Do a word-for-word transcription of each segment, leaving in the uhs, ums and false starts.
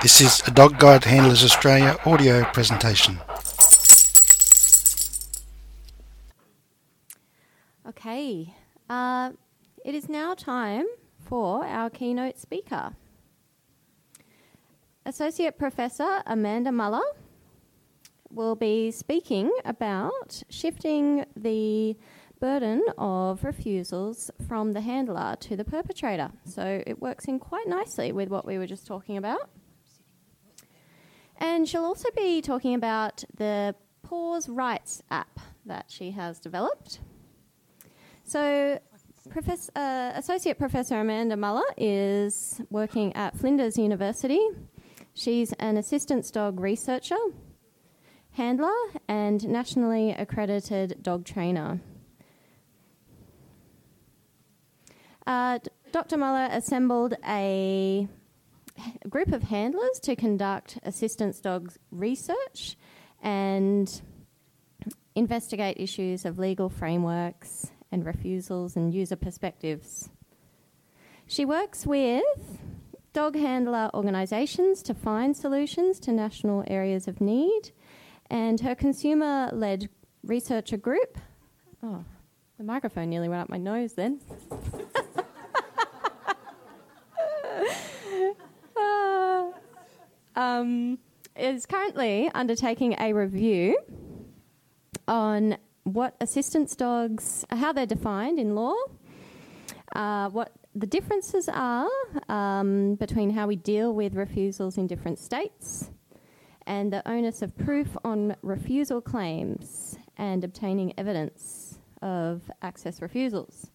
This is a Dog Guide Handlers Australia audio presentation. Okay, uh, it is now time for our keynote speaker. Associate Professor Amanda Muller will be speaking about shifting the burden of refusals from the handler to the perpetrator. So it works in quite nicely with what we were just talking about. And she'll also be talking about the Pause Rights app that she has developed. So Professor, uh, Associate Professor Amanda Muller is working at Flinders University. She's an assistance dog researcher, handler, and nationally accredited dog trainer. Uh, Doctor Muller assembled a a group of handlers to conduct assistance dogs research and investigate issues of legal frameworks and refusals and user perspectives. She works with dog handler organisations to find solutions to national areas of need, and her consumer-led researcher group... Oh, the microphone nearly went up my nose then. Um, is currently undertaking a review on what assistance dogs, how they're defined in law, uh, what the differences are um, between how we deal with refusals in different states, and the onus of proof on refusal claims and obtaining evidence of access refusals.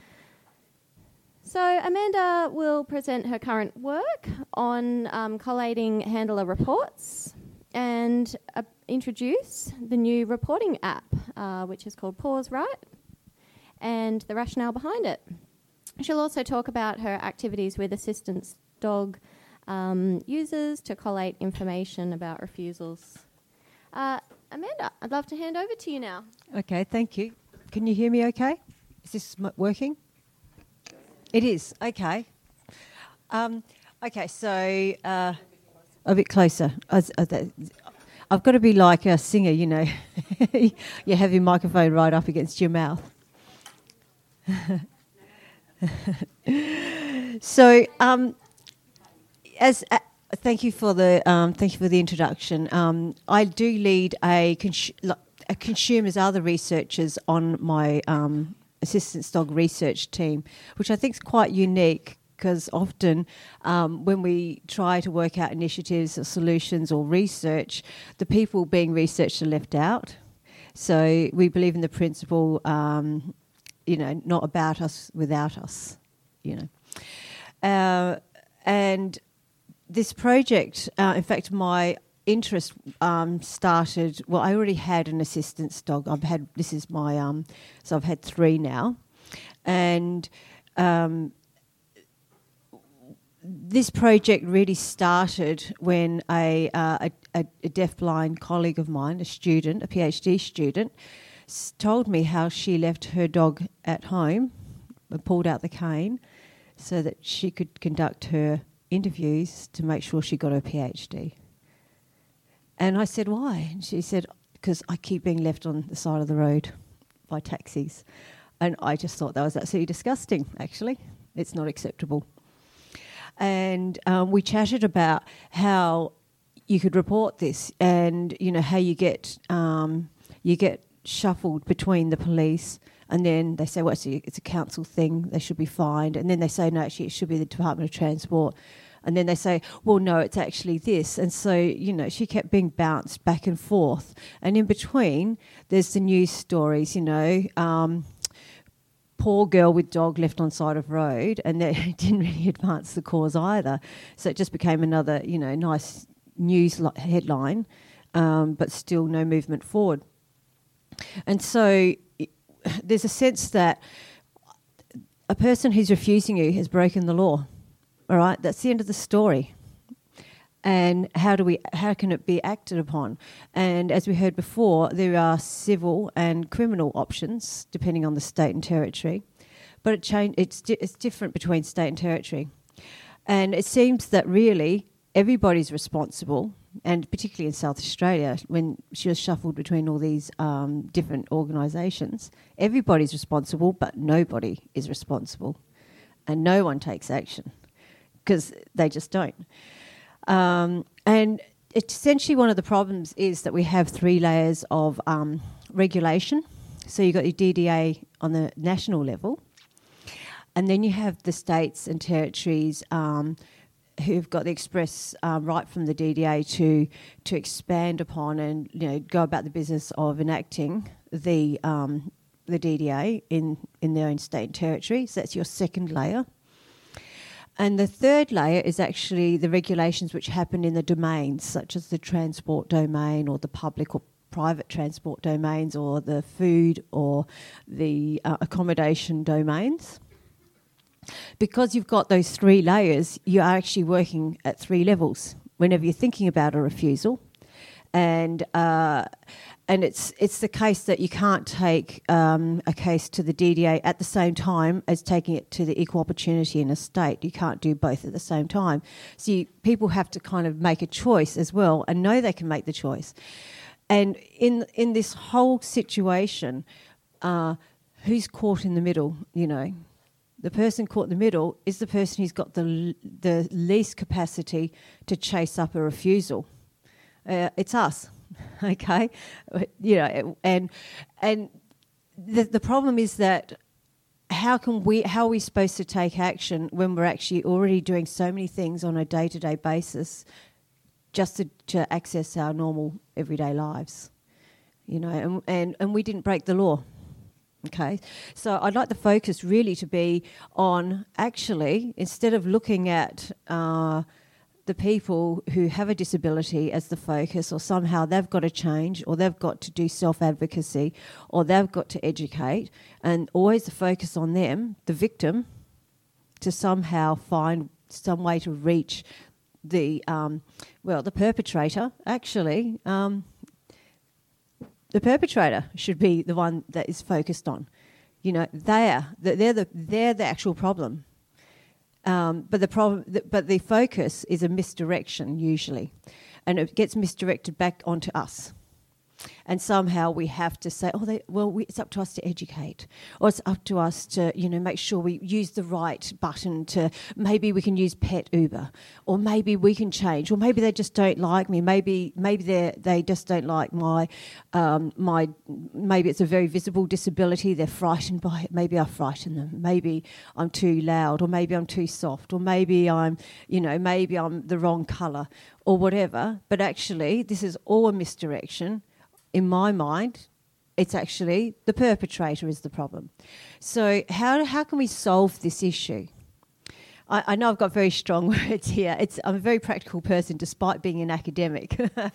So Amanda will present her current work on um, collating handler reports and uh, introduce the new reporting app, uh, which is called Pause Right, and the rationale behind it. She'll also talk about her activities with assistance dog um, users to collate information about refusals. Uh, Amanda, I'd love to hand over to you now. Okay, thank you. Can you hear me okay? Is this m- working? It is, okay. Um, okay, so uh, a bit closer. I, I, I've got to be like a singer, you know. You have your microphone right up against your mouth. So, um, as uh, thank you for the um, thank you for the introduction. Um, I do lead a, cons- a consumers other researchers on my um, assistance dog research team, which I think is quite unique because often um, when we try to work out initiatives or solutions or research, the people being researched are left out. So we believe in the principle, um, you know, not about us without us, you know. Uh, and this project, uh, in fact, my interest um, started. Well, I already had an assistance dog. I've had this is my um, so I've had three now, and um, this project really started when a, uh, a a deafblind colleague of mine, a student, a PhD student, s- told me how she left her dog at home and pulled out the cane so that she could conduct her interviews to make sure she got her PhD. And I said, why? And she said, because I keep being left on the side of the road by taxis. And I just thought that was absolutely disgusting, actually. It's not acceptable. And um, we chatted about how you could report this and, you know, how you get um, you get shuffled between the police, and then they say, well, it's a, it's a council thing, they should be fined. And then they say, no, actually, it should be the Department of Transport. And then they say, well, no, it's actually this. And so, you know, she kept being bounced back and forth. And in between, there's the news stories, you know, um, poor girl with dog left on side of road, and that didn't really advance the cause either. So it just became another, you know, nice news li- headline, um, but still no movement forward. And so it, there's a sense that a person who's refusing you has broken the law. All right, that's the end of the story. And how do we? How can it be acted upon? And as we heard before, there are civil and criminal options depending on the state and territory, but it change. It's di- it's different between state and territory, and it seems that really everybody's responsible, and particularly in South Australia, when she was shuffled between all these um, different organisations, everybody's responsible, but nobody is responsible. And no one takes action because they just don't. Um, and it's essentially one of the problems is that we have three layers of um, regulation. So you've got your D D A on the national level, and then you have the states and territories um, who've got the express um, right from the D D A to to expand upon and, you know, go about the business of enacting the um, the D D A in, in their own state and territory. So that's your second layer. And the third layer is actually the regulations which happen in the domains, such as the transport domain or the public or private transport domains or the food or the uh, accommodation domains. Because you've got those three layers, you are actually working at three levels whenever you're thinking about a refusal. And uh, and it's it's the case that you can't take um, a case to the D D A at the same time as taking it to the equal opportunity in a state. You can't do both at the same time. So you, people have to kind of make a choice as well and know they can make the choice. And in in this whole situation, uh, who's caught in the middle, you know? The person caught in the middle is the person who's got the the least capacity to chase up a refusal. Uh, it's us, okay? You know, and and the the problem is that how can we how are we supposed to take action when we're actually already doing so many things on a day-to-day basis just to, to access our normal everyday lives, you know? And, and and we didn't break the law. Okay, so I'd like the focus really to be on actually, instead of looking at uh, the people who have a disability as the focus, or somehow they've got to change, or they've got to do self-advocacy, or they've got to educate, and always the focus on them, the victim, to somehow find some way to reach the, um, well, the perpetrator, actually. Um, The perpetrator should be the one that is focused on. You know, they're they're the they're the actual problem. Um, but the problem, but the focus is a misdirection usually, and it gets misdirected back onto us. And somehow we have to say, oh, they, well, we, it's up to us to educate, or it's up to us to, you know, make sure we use the right button to, maybe we can use Pet Uber, or maybe we can change, or maybe they just don't like me, maybe maybe they they just don't like my, um, my, maybe it's a very visible disability, they're frightened by it, maybe I frighten them, maybe I'm too loud, or maybe I'm too soft, or maybe I'm, you know, maybe I'm the wrong colour, or whatever. But actually, this is all a misdirection. In my mind, it's actually the perpetrator is the problem. So how how can we solve this issue? I, I know I've got very strong words here. It's I'm a very practical person, despite being an academic.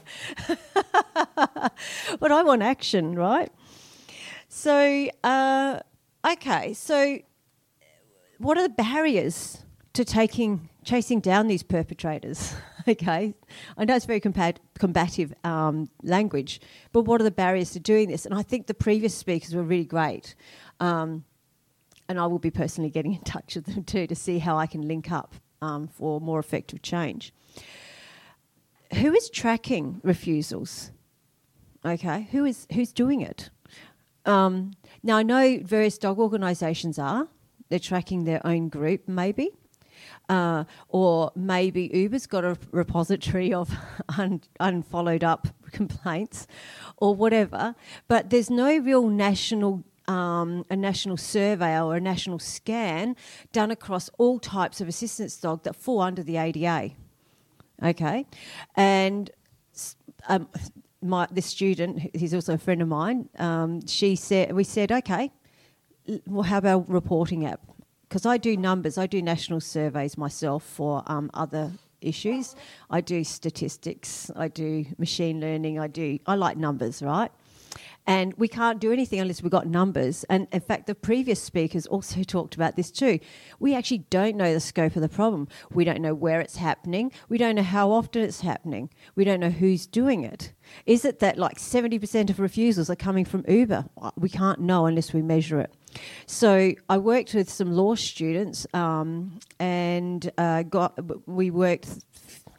But I want action, right? So, uh, okay, so what are the barriers to taking chasing down these perpetrators? Okay, I know it's very combat- combative um, language, but what are the barriers to doing this? And I think the previous speakers were really great, um, and I will be personally getting in touch with them too to see how I can link up um, for more effective change. Who is tracking refusals? Okay, who is who's doing it? Um, now I know various dog organisations are. They're tracking their own group, maybe. Uh, or maybe Uber's got a repository of un- unfollowed up complaints or whatever, but there's no real national um, a national survey or a national scan done across all types of assistance dog that fall under the A D A. Okay, and um, my this student, he's also a friend of mine, um, she said we said okay, well, how about a reporting app? Because I do numbers, I do national surveys myself for um, other issues. I do statistics, I do machine learning, I do, I like numbers, right? And we can't do anything unless we've got numbers. And in fact, the previous speakers also talked about this too. We actually don't know the scope of the problem. We don't know where it's happening. We don't know how often it's happening. We don't know who's doing it. Is it that like seventy percent of refusals are coming from Uber? We can't know unless we measure it. So I worked with some law students um, and uh, got we worked a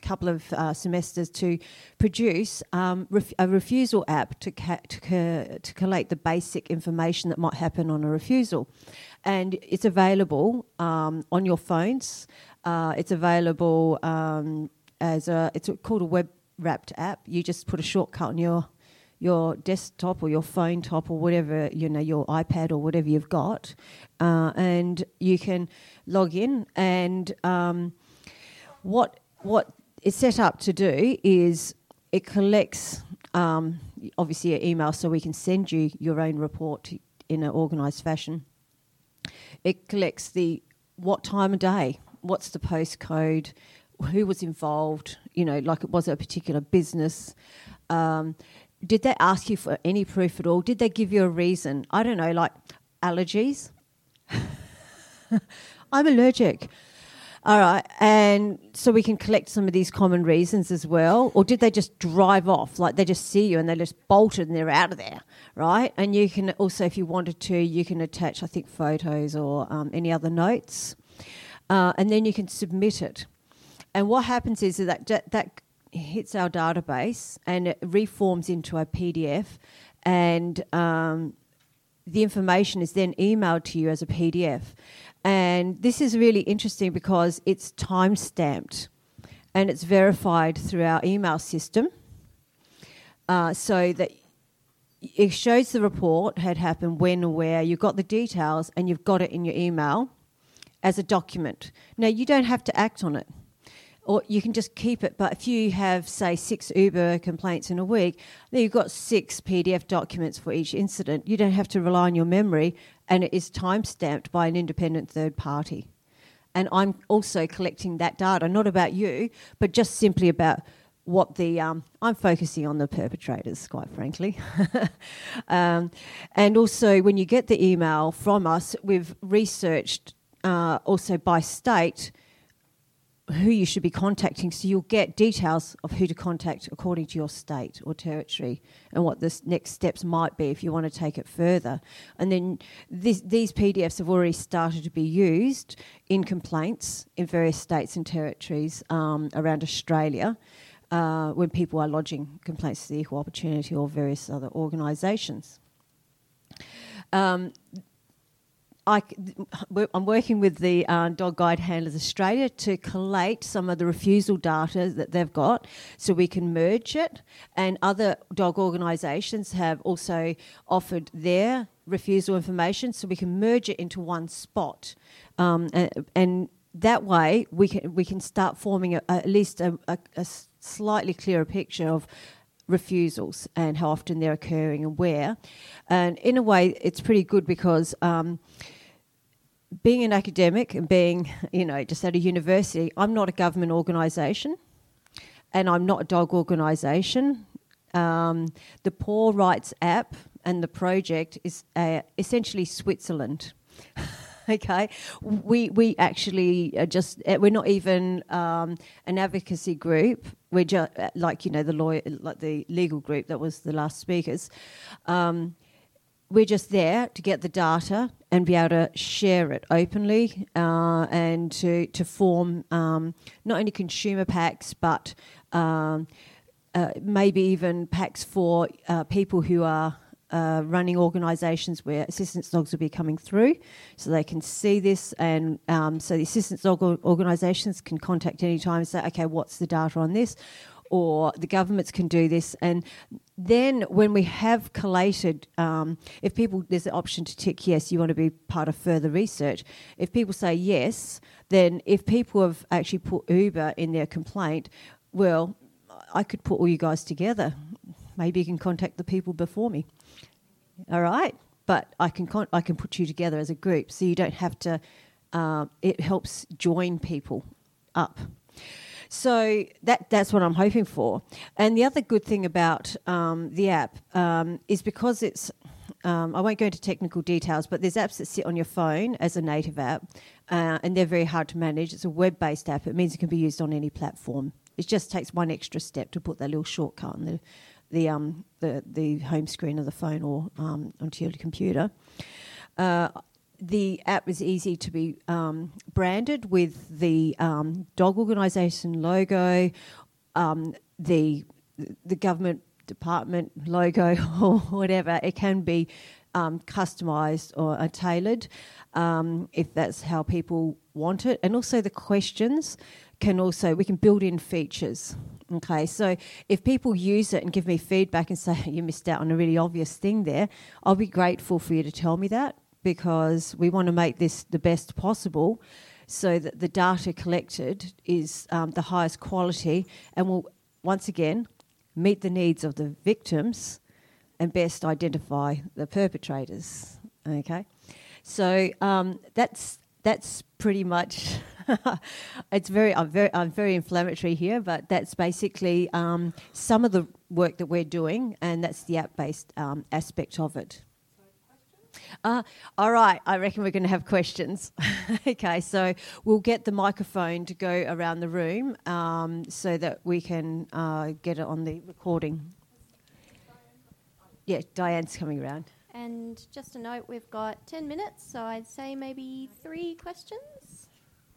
couple of uh, semesters to produce um, ref- a refusal app to, ca- to, ca- to collate the basic information that might happen on a refusal. And it's available um, on your phones. Uh, it's available um, as a, it's called a web wrapped app. You just put a shortcut on your your desktop or your phone top or whatever, you know, your iPad or whatever you've got, uh, and you can log in. And um, what what it's set up to do is it collects um, obviously your email, so we can send you your own report in an organised fashion. It collects the what time of day, what's the postcode, who was involved, you know, like it was a particular business. Um, did they ask you for any proof at all? Did they give you a reason? I don't know, like allergies. I'm allergic. All right, and so we can collect some of these common reasons as well. Or did they just drive off, like they just see you and they just bolted and they're out of there, right? And you can also, if you wanted to, you can attach, I think, photos or um, any other notes, uh, and then you can submit it. And what happens is that that, that hits our database and it reforms into a P D F, and um, the information is then emailed to you as a P D F. And this is really interesting because it's time-stamped and it's verified through our email system, uh, so that it shows the report had happened, when or where. You've got the details and you've got it in your email as a document. Now, you don't have to act on it, or you can just keep it. But if you have, say, six Uber complaints in a week, then you've got six P D F documents for each incident. You don't have to rely on your memory, and it is time-stamped by an independent third party. And I'm also collecting that data, not about you, but just simply about what the... Um, I'm focusing on the perpetrators, quite frankly. um, and also, when you get the email from us, we've researched uh, also by state who you should be contacting, so you'll get details of who to contact according to your state or territory and what the next steps might be if you want to take it further. And then this, these P D Fs have already started to be used in complaints in various states and territories um, around Australia uh, when people are lodging complaints to the Equal Opportunity or various other organisations. Um, I, I'm working with the uh, Dog Guide Handlers Australia to collate some of the refusal data that they've got so we can merge it, and other dog organisations have also offered their refusal information so we can merge it into one spot, um, and, and that way we can we can start forming a, at least a, a, a slightly clearer picture of refusals and how often they're occurring and where. And in a way it's pretty good because um, being an academic and being, you know, just at a university, I'm not a government organisation and I'm not a dog organisation. Um, the Paw Rights app and the project is uh, essentially Switzerland. Okay, we we actually are just we're not even um, an advocacy group. We're just like, you know, the lawyer, like the legal group that was the last speakers. Um, we're just there to get the data and be able to share it openly uh, and to to form um, not only consumer packs but um, uh, maybe even packs for uh, people who are Uh, running organisations where assistance dogs will be coming through, so they can see this, and um, so the assistance dog organisations can contact any time and say, okay, what's the data on this, or the governments can do this. And then when we have collated, um, if people, there's an option to tick yes, you want to be part of further research. If people say yes, then if people have actually put Uber in their complaint, well, I could put all you guys together. Maybe you can contact the people before me. All right, but I can con- I can put you together as a group, so you don't have to. Uh, it helps join people up. So that that's what I'm hoping for. And the other good thing about um, the app um, is because it's. Um, I won't go into technical details, but there's apps that sit on your phone as a native app, uh, and they're very hard to manage. It's a web-based app. It means it can be used on any platform. It just takes one extra step to put that little shortcut on the. the um the, the home screen of the phone or um, onto your computer. Uh, the app is easy to be um, branded with the um, dog organisation logo, um, the the government department logo or whatever. It can be um, customised or uh, tailored um, if that's how people want it. And also the questions can also, we can build in features. Okay, so if people use it and give me feedback and say, you missed out on a really obvious thing there, I'll be grateful for you to tell me that, because we want to make this the best possible so that the data collected is um, the highest quality and will, once again, meet the needs of the victims and best identify the perpetrators. Okay, so um, that's that's pretty much. It's very I'm very I'm very inflammatory here, but that's basically um, some of the work that we're doing, and that's the app-based um, aspect of it. Uh, all right, I reckon we're going to have questions. Okay, so we'll get the microphone to go around the room um, so that we can uh, get it on the recording. Yeah, Diane's coming around. And just a note, we've got ten minutes, so I'd say maybe three questions.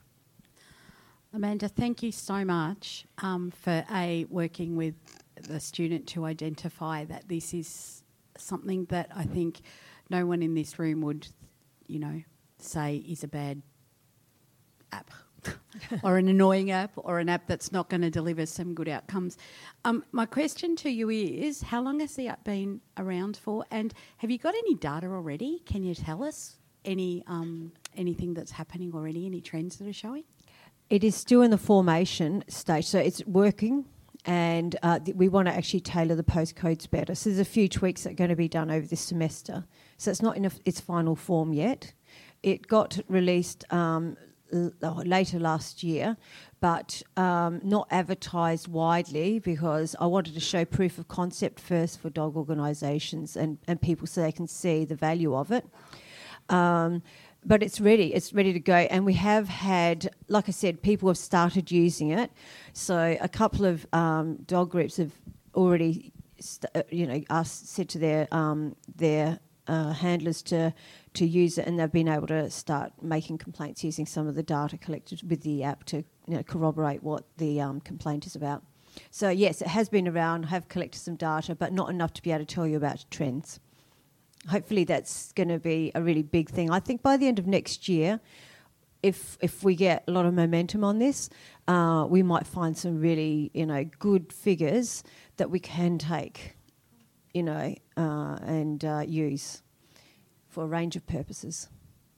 Amanda, thank you so much um, for A, working with the student to identify that this is something that I think no one in this room would, you know, say is a bad app or an annoying app or an app that's not going to deliver some good outcomes. Um, my question to you is, how long has the app been around for, and have you got any data already? Can you tell us any um, anything that's happening already, any trends that are showing? It is still in the formation stage, so it's working, and uh, th- we want to actually tailor the postcodes better. So there's a few tweaks that are going to be done over this semester. So it's not in a f- its final form yet. It got released um, l- later last year, but um, not advertised widely because I wanted to show proof of concept first for dog organisations and, and people so they can see the value of it. Um, But it's ready. It's ready to go. And we have had, like I said, people have started using it. So a couple of um, dog groups have already, st- you know, asked, said to their um, their uh, handlers to to use it, and they've been able to start making complaints using some of the data collected with the app to, you know, corroborate what the um, complaint is about. So yes, it has been around. Have collected some data, but not enough to be able to tell you about trends. Hopefully that's going to be a really big thing. I think by the end of next year, if if we get a lot of momentum on this, uh, we might find some really, you know, good figures that we can take, you know, uh, and uh, use for a range of purposes.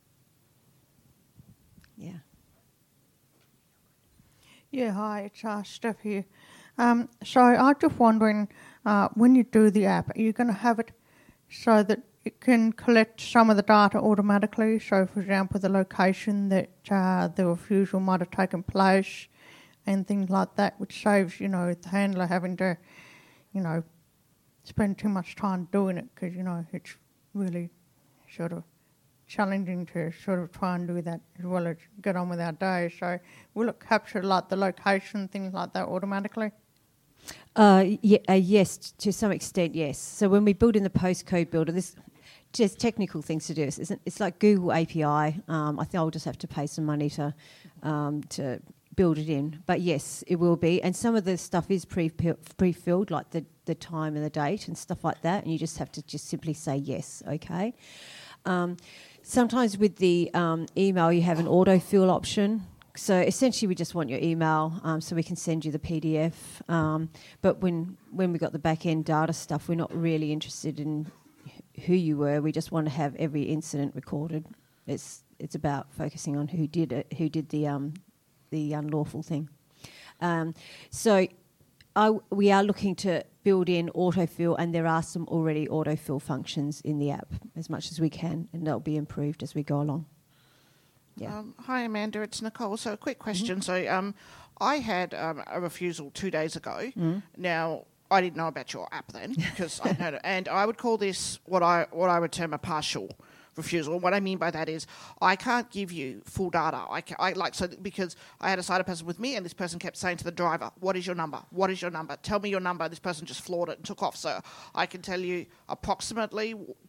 Yeah. Yeah, hi, it's uh, Steph here. Um, so I'm just wondering, uh, when you do the app, are you going to have it so that it can collect some of the data automatically? So, for example, the location that uh, the refusal might have taken place and things like that, which saves, you know, the handler having to, you know, spend too much time doing it because, you know, it's really sort of challenging to sort of try and do that as well as get on with our day. So will it capture, like, the location, things like that automatically? Uh, yeah, uh, yes, to some extent, yes. So when we build in the postcode builder, this just technical things to do. It's, it's like Google A P I. Um, I think I'll just have to pay some money to um, to build it in. But yes, it will be. And some of the stuff is pre pre-filled, like the, the time and the date and stuff like that. And you just have to just simply say yes, okay. Um, sometimes with the um, email, you have an autofill option. So essentially, we just want your email um, so we can send you the P D F. Um, but when when we got the back end data stuff, we're not really interested in who you were. We just want to have every incident recorded. It's it's about focusing on who did it, who did the um, the unlawful thing. Um, so I, we are looking to build in autofill, and there are some already autofill functions in the app as much as we can, and they'll be improved as we go along. Yeah. Um, hi, Amanda. It's Nicole. So, a quick question. Mm-hmm. So, um, I had um, a refusal two days ago. Mm-hmm. Now, I didn't know about your app then, because I know, and I would call this what I what I would term a partial refusal. What I mean by that is I can't give you full data. I, ca- I like so because I had a sighted person with me, and this person kept saying to the driver, "What is your number? What is your number? Tell me your number." This person just floored it and took off. So I can tell you approximately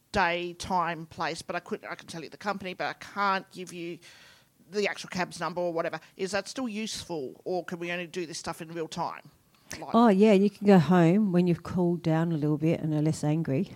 day, time, place, but I could I can tell you the company, but I can't give you the actual cab's number or whatever. Is that still useful, or can we only do this stuff in real time? Like, Oh, yeah, you can go home when you've cooled down a little bit and are less angry.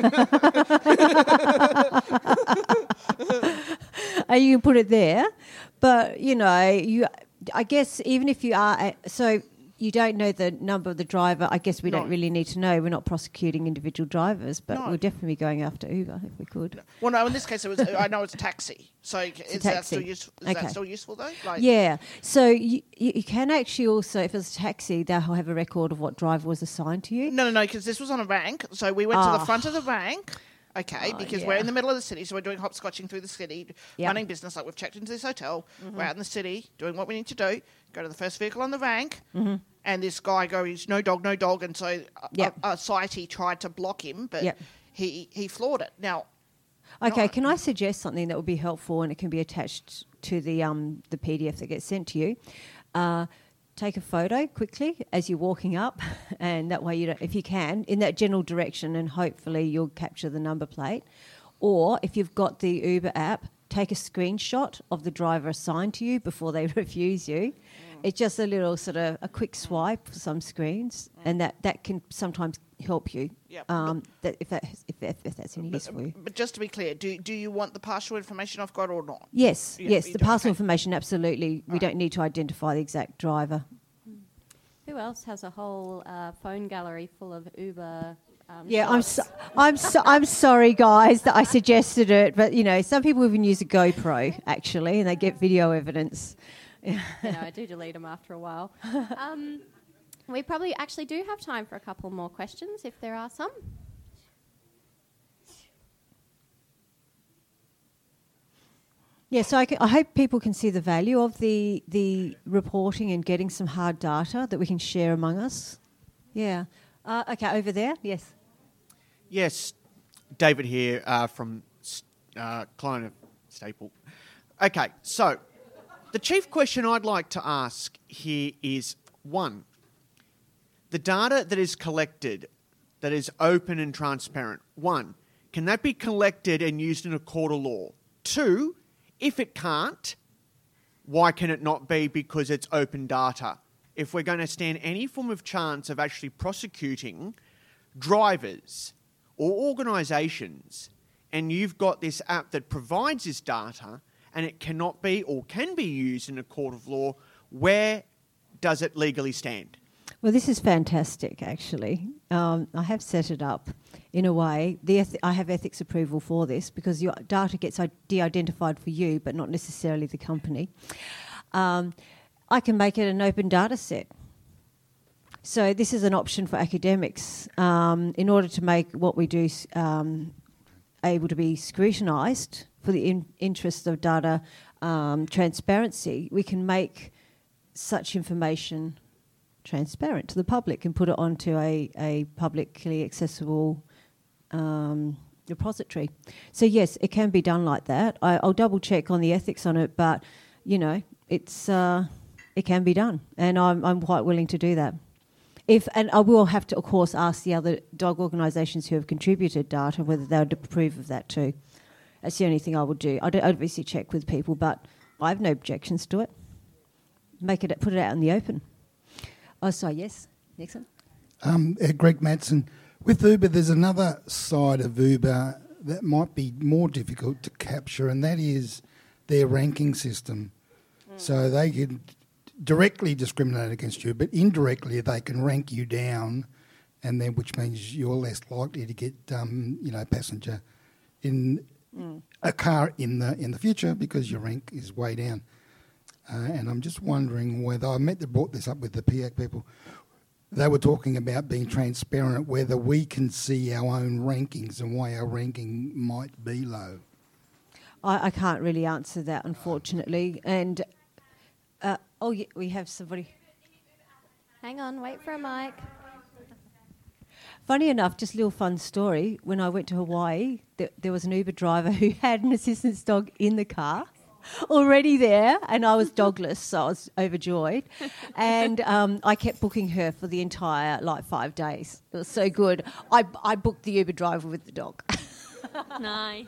And you can put it there. But, you know, you. I guess even if you are... A, so you don't know the number of the driver. I guess we No. don't really need to know. We're not prosecuting individual drivers, but No. we'll definitely be going after Uber if we could. well, no, in this case, it was. I know it's a taxi. So is that taxi. still useful? Is Okay. that still useful though? Like, Yeah. So you, you you can actually also, if it's a taxi, they'll have a record of what driver was assigned to you. No, no, no, because this was on a rank. So we went to Ah. the front of the rank, okay, Oh, because yeah. we're in the middle of the city, so we're doing hopscotching through the city, Yep. running business. Like we've checked into this hotel, we're out in the city doing what we need to do. Go to the first vehicle on the rank, and this guy goes, "No dog, no dog," and so a, Yep. a, a sighty tried to block him, but Yep. he he floored it. Now, Okay, No. can I suggest something that would be helpful, and it can be attached to the um, the P D F that gets sent to you? Uh, take a photo quickly as you're walking up, and that way you don't, if you can, in that general direction, and hopefully you'll capture the number plate. Or if you've got the Uber app, take a screenshot of the driver assigned to you before they refuse you. It's just a little sort of a quick swipe for some screens, and that, that can sometimes help you. Yep. Um, that if that if, if, if that's any use but, for you. but just to be clear, do do you want the partial information I've got or not? Yes, Yeah, yes, you the do, parcel okay. information, absolutely. We Alright. don't need to identify the exact driver. Who else has a whole uh, phone gallery full of Uber? Um, Yeah, I'm shots? so, I'm so, I'm sorry, guys, that I suggested it, but you know, some people even use a GoPro actually, and they get video evidence. you know, I do delete them after a while. Um, we probably actually do have time for a couple more questions, if there are some. Yeah, so I, ca- I hope people can see the value of the the reporting and getting some hard data that we can share among us. Yeah. Uh, okay, over there. Yes. Yes, David here uh, from uh, client of Staple. Okay, so the chief question I'd like to ask here is, one, the data that is collected, that is open and transparent, one, can that be collected and used in a court of law? Two, if it can't, why can it not be? Because it's open data. If we're going to stand any form of chance of actually prosecuting drivers or organisations, and you've got this app that provides this data and it cannot be or can be used in a court of law, where does it legally stand? Well, this is fantastic, actually. Um, I have set it up in a way. The eth- I have ethics approval for this because your data gets i- de-identified for you, but not necessarily the company. Um, I can make it an open data set. So this is an option for academics. Um, in order to make what we do um, able to be scrutinised for the in- interests of data um, transparency, we can make such information transparent to the public and put it onto a, a publicly accessible um, repository. So yes, it can be done like that. I, I'll double check on the ethics on it, but you know, it's uh, it can be done, and I'm I'm quite willing to do that. If and I will have to, of course, ask the other dog organisations who have contributed data whether they would approve of that too. That's the only thing I would do. I'd obviously check with people, but I have no objections to it. Make it, put it out in the open. Oh, sorry, yes. Next one. Um, uh, Greg Madsen. With Uber, there's another side of Uber that might be more difficult to capture, and that is their ranking system. Mm. So they can directly discriminate against you, but indirectly they can rank you down, and then which means you're less likely to get, um, you know, passenger in mm. a car in the in the future because your rank is way down. Uh, and I'm just wondering whether, I meant to brought this up with the P A C people, they were talking about being transparent, whether we can see our own rankings and why our ranking might be low. I, I can't really answer that, unfortunately. And, uh, oh, yeah, we have somebody. Hang on, wait for a mic. Funny enough, just a little fun story. When I went to Hawaii, th- there was an Uber driver who had an assistance dog in the car. Already there, and I was dogless, so I was overjoyed. And um, I kept booking her for the entire, like, five days. It was so good. I, I booked the Uber driver with the dog. Nice.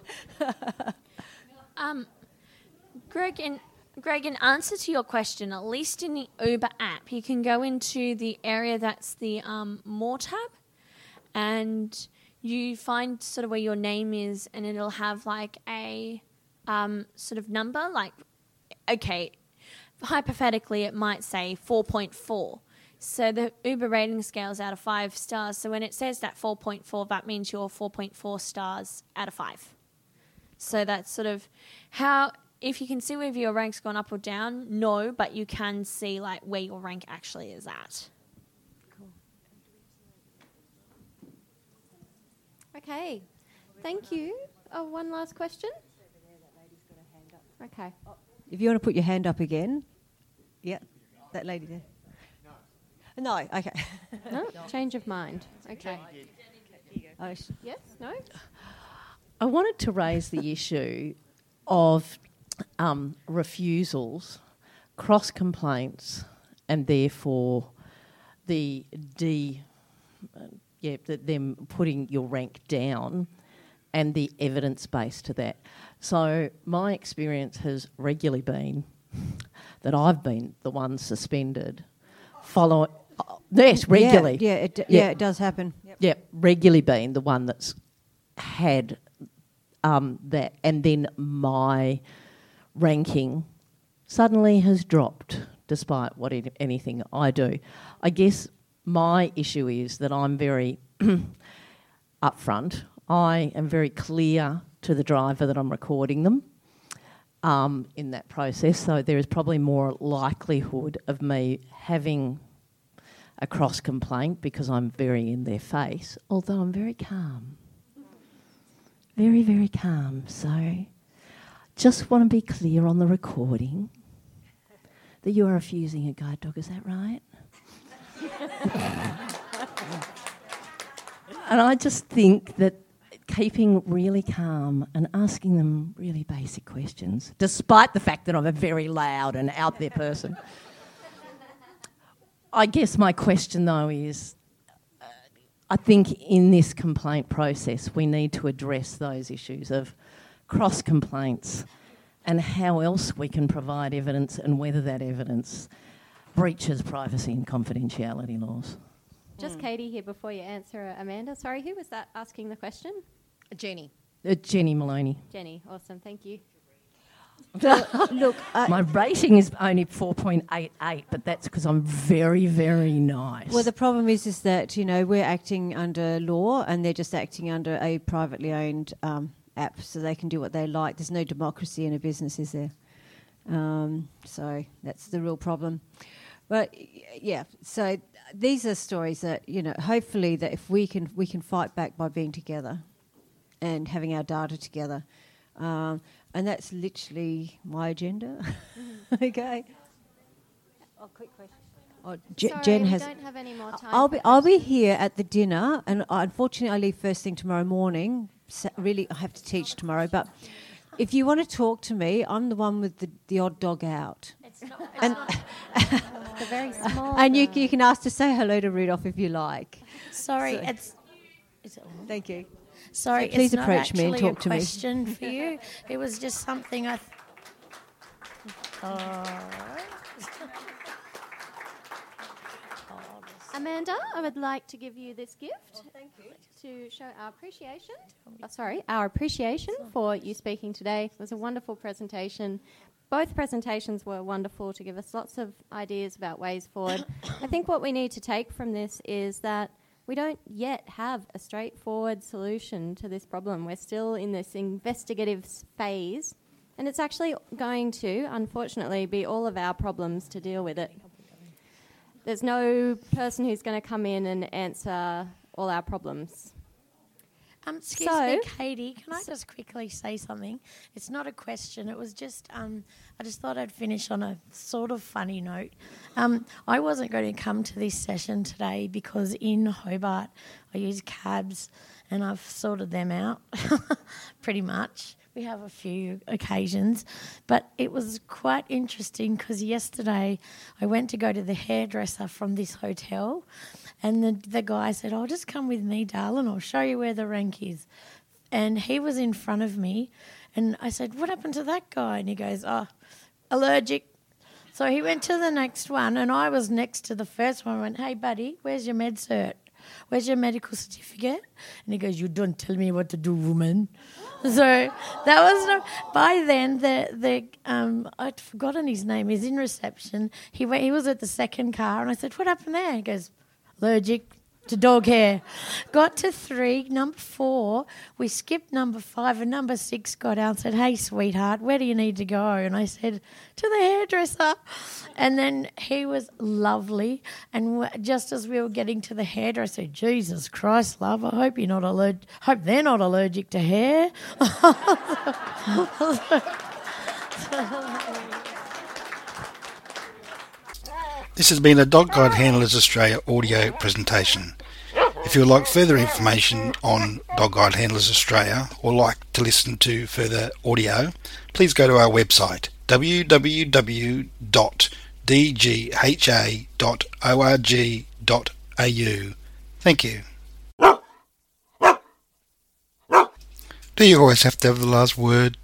um, Greg, in Greg, in answer to your question, at least in the Uber app, you can go into the area that's the um, More tab, and you find sort of where your name is, and it'll have like a um, sort of number, like, okay, hypothetically it might say four point four. So the Uber rating scale is out of five stars. So when it says that four point four, that means you're four point four stars out of five. So that's sort of how, if you can see whether your rank's gone up or down, no, but you can see like where your rank actually is at. Okay, thank you. Oh, one last question? Okay. If you want to put your hand up again. Yeah, that lady there. No. No, okay. No, change of mind. Okay. Oh, sh- Yes, no? I wanted to raise the issue of um, refusals, cross complaints, and therefore the D, uh, yeah, the, them putting your rank down, and the evidence base to that. So my experience has regularly been that I've been the one suspended. Follow, uh, yes, regularly. Yeah, yeah, it, d- Yeah. yeah, it does happen. Yep. Yeah, regularly been the one that's had um, that, and then my ranking suddenly has dropped despite what it, anything I do. I guess my issue is that I'm very upfront. I am very clear to the driver that I'm recording them um, in that process, so there is probably more likelihood of me having a cross complaint because I'm very in their face, although I'm very calm. Very, very calm. So just want to be clear on the recording that you are refusing a guide dog, is that right? And I just think that keeping really calm and asking them really basic questions, despite the fact that I'm a very loud and out there person. I guess my question, though, is uh, I think in this complaint process we need to address those issues of cross complaints and how else we can provide evidence and whether that evidence breaches privacy and confidentiality laws. Just Katie here before you answer, Amanda. Sorry, who was that asking the question? Jenny. Uh, Jenny Maloney. Jenny, awesome, thank you. Look, uh, My rating is only four point eight eight, but that's because I'm very, very nice. well, the problem is, is that, you know, we're acting under law and they're just acting under a privately owned um, app, so they can do what they like. There's no democracy in a business, is there? Um, so that's the real problem. But y- yeah, so these are stories that, you know, hopefully that if we can we can fight back by being together and having our data together. Um, and that's literally my agenda. Okay. Oh, quick question. Oh, Je- Sorry, Jen we has. don't have any more time. I'll for be I'll be questions. here at the dinner, and I, unfortunately I leave first thing tomorrow morning. So really, I have to teach tomorrow. But if you want to talk to me, I'm the one with the, the odd dog out. It's not, it's And not The very small. and you dog. you can ask to say hello to Rudolph if you like. Sorry, So- it's. Is it on? Thank you. Sorry, So please it's not approach me and actually talk a to me. question for you. It was just something I. Th- oh. Amanda, I would like to give you this gift to show our appreciation. Oh, sorry, our appreciation for you speaking today. It was a wonderful presentation. Both presentations were wonderful to give us lots of ideas about ways forward. I think what we need to take from this is that we don't yet have a straightforward solution to this problem. We're still in this investigative s- phase, and it's actually going to, unfortunately, be all of our problems to deal with it. There's no person who's going to come in and answer all our problems. Um, excuse So- me, Katie. Can I just quickly say something? It's not a question. It was just. Um, I just thought I'd finish on a sort of funny note. Um, I wasn't going to come to this session today because in Hobart I use cabs and I've sorted them out pretty much. We have a few occasions, but it was quite interesting because yesterday I went to go to the hairdresser from this hotel, and the the guy said, "Oh, just come with me, darling. I'll show you where the rank is." and he was in front of me, and I said, "What happened to that guy?" And he goes, "Oh, allergic." So he went to the next one, and I was next to the first one. I went, "Hey, buddy, where's your med cert? Where's your medical certificate?" And he goes, "You don't tell me what to do, woman." So that was no, by then the the um I'd forgotten his name. He's in reception. He went, he was at the second car, and I said, "What happened there?" He goes, "Allergic to dog hair." Got to three, number four, we skipped number five, and number six got out and said, "Hey, sweetheart, where do you need to go?" And I said, "To the hairdresser." And then he was lovely, and w- just as we were getting to the hairdresser, "Jesus Christ, love, I hope you're not allergic. Hope they're not allergic to hair." This has been a Dog Guide Handlers Australia audio presentation. If you would like further information on Dog Guide Handlers Australia or like to listen to further audio, please go to our website w w w dot d g h a dot org dot a u. Thank you. Do you always have to have the last word?